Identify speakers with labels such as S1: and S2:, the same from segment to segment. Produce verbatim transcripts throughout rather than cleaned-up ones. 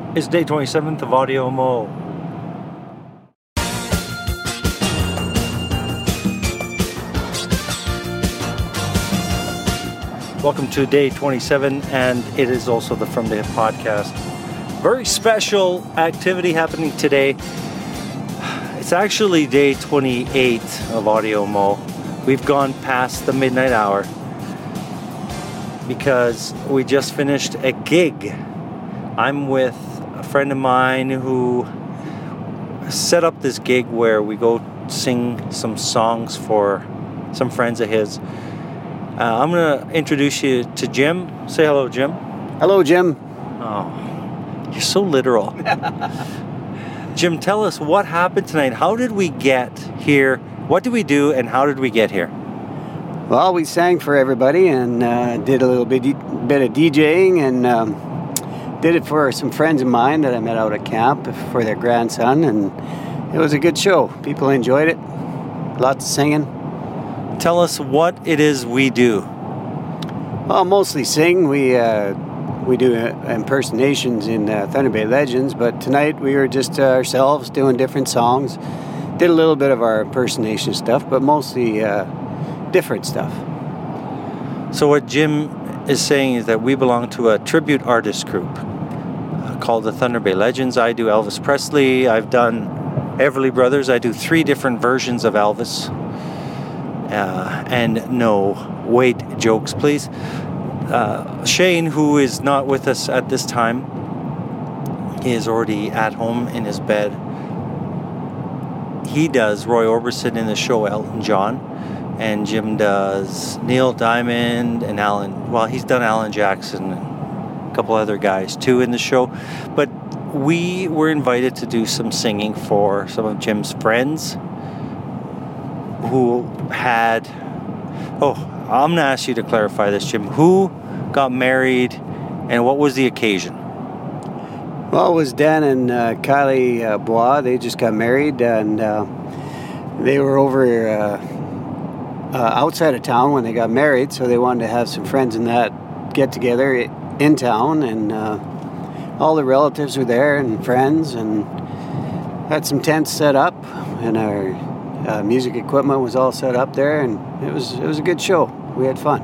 S1: It's day twenty-seventh of Audio Mo. Welcome to day twenty-seven, and it is also the From the Hip podcast. Very special activity happening today. It's actually day twenty-eight of Audio Mo. We've gone past the midnight hour because we just finished a gig. I'm with a friend of mine who set up this gig where we go sing some songs for some friends of his. Uh, I'm going to introduce you to Jim. Say hello, Jim.
S2: Hello, Jim.
S1: Oh, you're so literal. Jim, tell us what happened tonight. How did we get here? What did we do, and how did we get here?
S2: Well, we sang for everybody and uh, did a little bit, bit of DJing and um, did it for some friends of mine that I met out at camp for their grandson, and it was a good show. People enjoyed it. Lots of singing.
S1: Tell us what it is we do.
S2: Well, mostly sing. We uh, we do impersonations in uh, Thunder Bay Legends, but tonight we were just uh, ourselves doing different songs. Did a little bit of our impersonation stuff, but mostly uh, different stuff.
S1: So what Jim is saying is that we belong to a tribute artist group uh, called the Thunder Bay Legends. I do Elvis Presley. I've done Everly Brothers. I do three different versions of Elvis. Uh, and no, wait, jokes, please. Uh, Shane, who is not with us at this time, he is already at home in his bed. He does Roy Orbison in the show Elton John. And Jim does Neil Diamond and Alan. Well, he's done Alan Jackson and a couple other guys too in the show. But we were invited to do some singing for some of Jim's friends who had... Oh, I'm going to ask you to clarify this, Jim. Who got married and what was the occasion?
S2: Well, it was Dan and uh, Kylie uh, Bois. They just got married, and uh, they were over... Uh, Uh, outside of town when they got married, so they wanted to have some friends in that get together in town, and uh, all the relatives were there and friends, and had some tents set up, and our uh, music equipment was all set up there, and it was it was a good show. We had fun.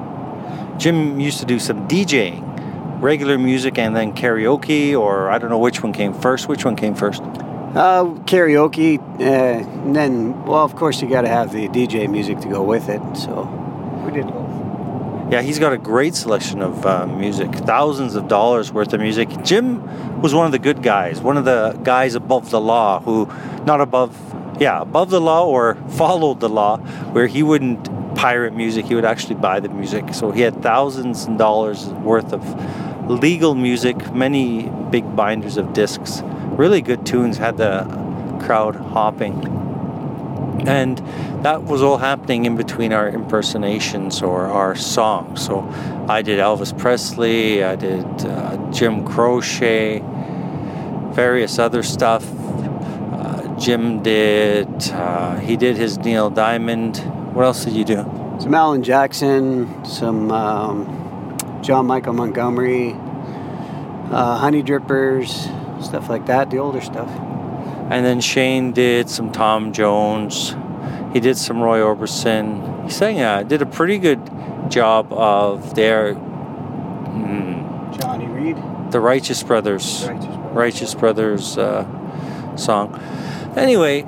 S1: Jim used to do some DJing, regular music and then karaoke, or I don't know which one came first. Which one came first?
S2: Uh, karaoke, uh, and then, well, of course, you got to have the D J music to go with it, so we did both.
S1: Yeah, he's got a great selection of uh, music, thousands of dollars worth of music. Jim was one of the good guys, one of the guys above the law who, not above, yeah, above the law or followed the law, where he wouldn't pirate music, he would actually buy the music. So he had thousands of dollars worth of legal music, many big binders of discs. Really good tunes, had the crowd hopping. And that was all happening in between our impersonations or our songs. So I did Elvis Presley, I did uh, Jim Croce, various other stuff. Uh, Jim did, uh, he did his Neil Diamond. What else did you do?
S2: Some Alan Jackson, some um, John Michael Montgomery, uh, Honey Drippers, stuff like that, the older stuff.
S1: And then Shane did some Tom Jones. He did some Roy Orbison. He sang, uh, did a pretty good job of their... Mm,
S2: Johnny Reed.
S1: The Righteous Brothers.
S2: Righteous Brothers,
S1: Righteous Brothers uh, song. Anyway,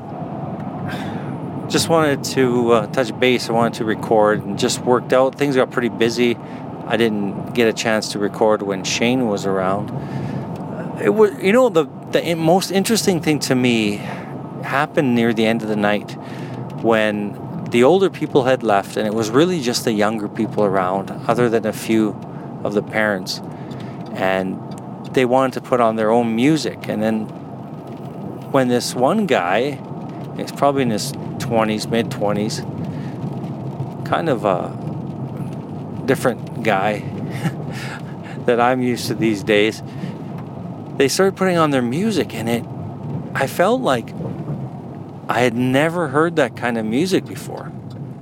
S1: just wanted to uh, touch base. I wanted to record and just worked out. Things got pretty busy. I didn't get a chance to record when Shane was around. It was, you know, the, the most interesting thing to me happened near the end of the night when the older people had left, and it was really just the younger people around, other than a few of the parents. And they wanted to put on their own music. And then when this one guy, he's probably in his twenties, mid-twenties, kind of a different guy that I'm used to these days, they started putting on their music, and it, I felt like I had never heard that kind of music before.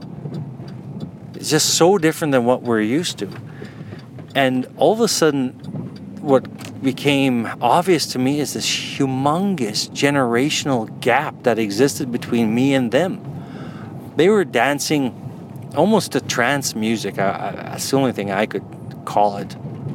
S1: It's just so different than what we're used to. And all of a sudden, what became obvious to me is this humongous generational gap that existed between me and them. They were dancing almost to trance music. I, I, that's the only thing I could call it.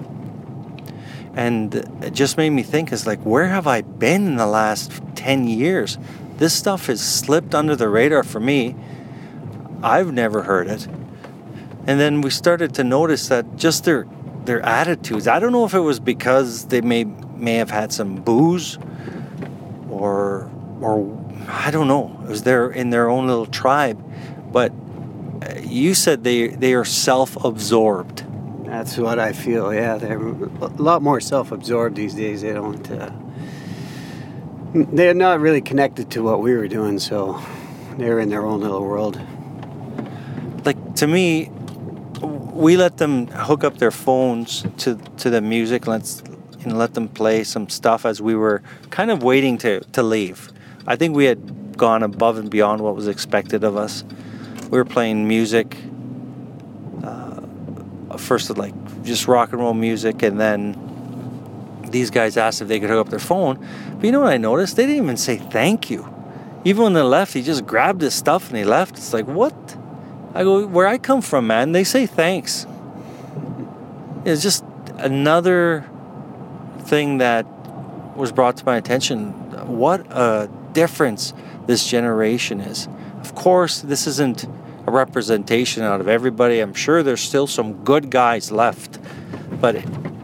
S1: And it just made me think, is like, where have I been in the last ten years? This stuff has slipped under the radar for me. I've never heard it. And then we started to notice that just their their attitudes. I don't know if it was because they may may have had some booze, or or I don't know. It was their in their own little tribe. But you said they they are self-absorbed.
S2: That's what I feel. Yeah, they're a lot more self-absorbed these days. They don't. Uh, they're not really connected to what we were doing, so they're in their own little world.
S1: Like, to me, we let them hook up their phones to to the music. Let's and let them play some stuff as we were kind of waiting to to leave. I think we had gone above and beyond what was expected of us. We were playing music. First, like just rock and roll music, and then these guys asked if they could hook up their phone. But you know what I noticed? They didn't even say thank you. Even when they left, he just grabbed his stuff and he left. It's like, what? I go, where I come from, man, they say thanks. It's just another thing that was brought to my attention. What a difference this generation is. Of course, this isn't a representation out of everybody. I'm sure there's still some good guys left, but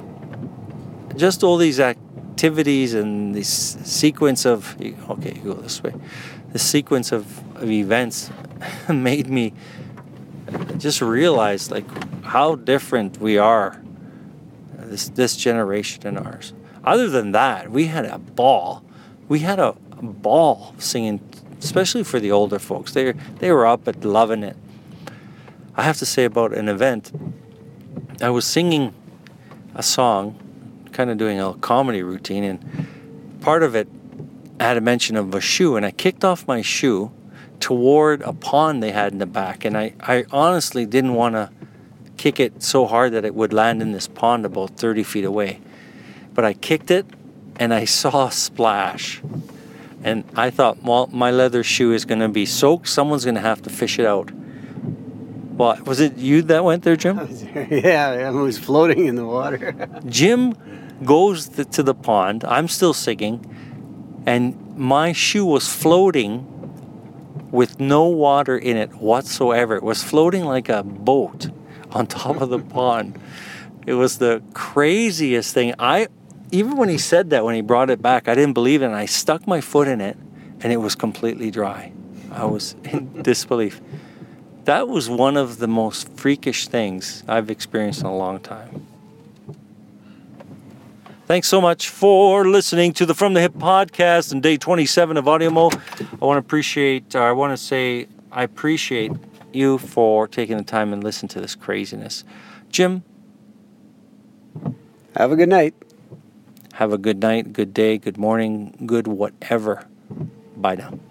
S1: just all these activities and this sequence of okay, you go this way. The sequence of, of events made me just realize like how different we are. This this generation and ours. Other than that, we had a ball. We had a, a ball singing. Especially for the older folks. They they were up and loving it. I have to say about an event, I was singing a song, kind of doing a comedy routine, and part of it had a mention of a shoe, and I kicked off my shoe toward a pond they had in the back, and I, I honestly didn't want to kick it so hard that it would land in this pond about thirty feet away. But I kicked it, and I saw a splash. And I thought, well, my leather shoe is going to be soaked. Someone's going to have to fish it out. Well, was it you that went there, Jim?
S2: Yeah, I was floating in the water.
S1: Jim goes th- to the pond. I'm still singing. And my shoe was floating with no water in it whatsoever. It was floating like a boat on top of the pond. It was the craziest thing. I... Even when he said that, when he brought it back, I didn't believe it, and I stuck my foot in it, and it was completely dry. I was in disbelief. That was one of the most freakish things I've experienced in a long time. Thanks so much for listening to the From the Hip podcast and day twenty-seven of AudioMo. I want to appreciate, or I want to say, I appreciate you for taking the time and listening to this craziness. Jim?
S2: Have a good night.
S1: Have a good night, good day, good morning, good whatever. Bye now.